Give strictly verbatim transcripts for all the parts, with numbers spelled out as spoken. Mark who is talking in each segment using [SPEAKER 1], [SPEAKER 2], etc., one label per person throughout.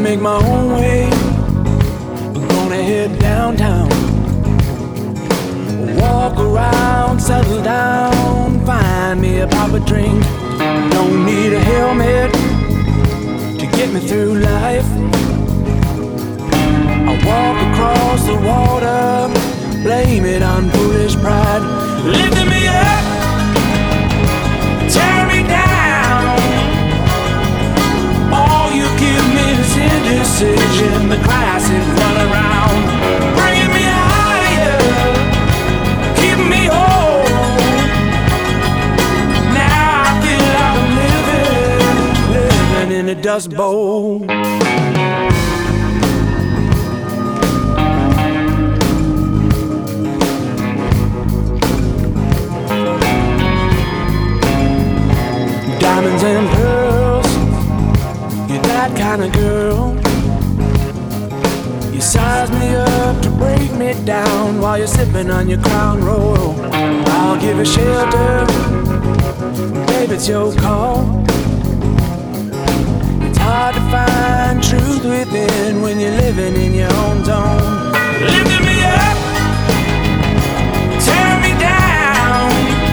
[SPEAKER 1] make my own way. We're gonna head downtown, walk around, settle down, find me a pop a drink. Don't need a helmet to get me through life. I walk across the water, blame it on foolish pride. Lifting me up, tear me down. All you give me is indecision, the classic run around. Bringing me higher, keeping me whole. Now I feel like I'm living, living in a dust bowl. Diamonds and pearls, you're that kind of girl. You size me up to break me down while you're sipping on your Crown Royal. I'll give you shelter, baby, it's your call. It's hard to find truth within when you're living in your own zone. Lifting me up, tear me down.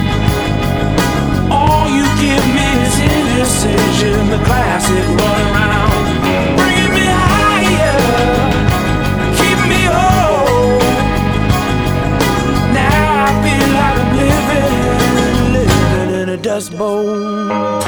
[SPEAKER 1] All you give me is indecision, the classic run around. Bringing me higher, keeping me whole. Now I feel like I'm living, living in a dust bowl.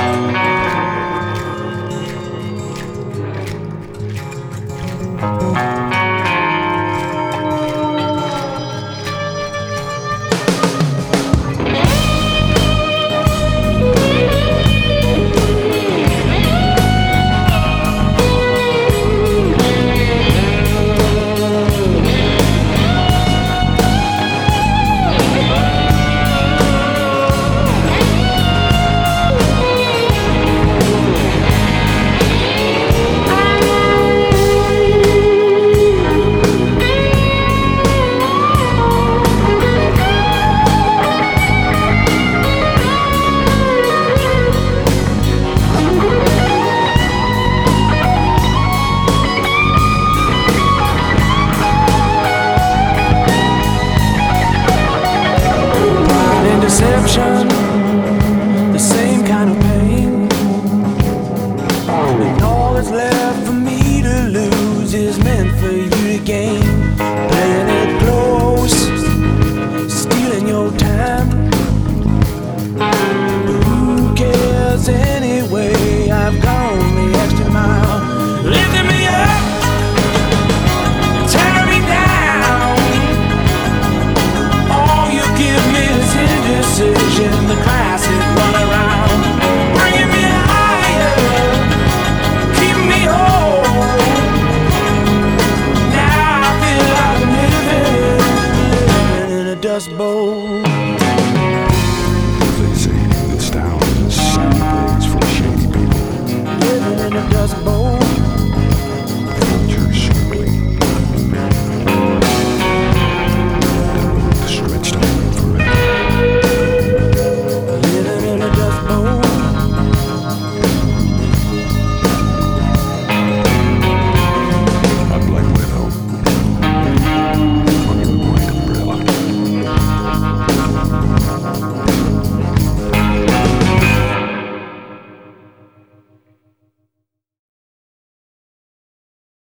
[SPEAKER 1] Deception, the same kind of pain. And all that's left for me to lose is meant for you to gain. Playing it close, stealing your time. But who cares anyway? I've gone the extra mile. Lifting me up, tear me down. All you give me is indecision, the classic run around. Bringing me higher, keeping me whole. Now I feel like I'm living, living in a dust bowl.
[SPEAKER 2] They say this town is a sunny place for shady people.
[SPEAKER 1] Living in a dust bowl.
[SPEAKER 2] Culture circling. Stretched out forever.
[SPEAKER 1] Living in a dust bowl.
[SPEAKER 2] A black widow under a white umbrella.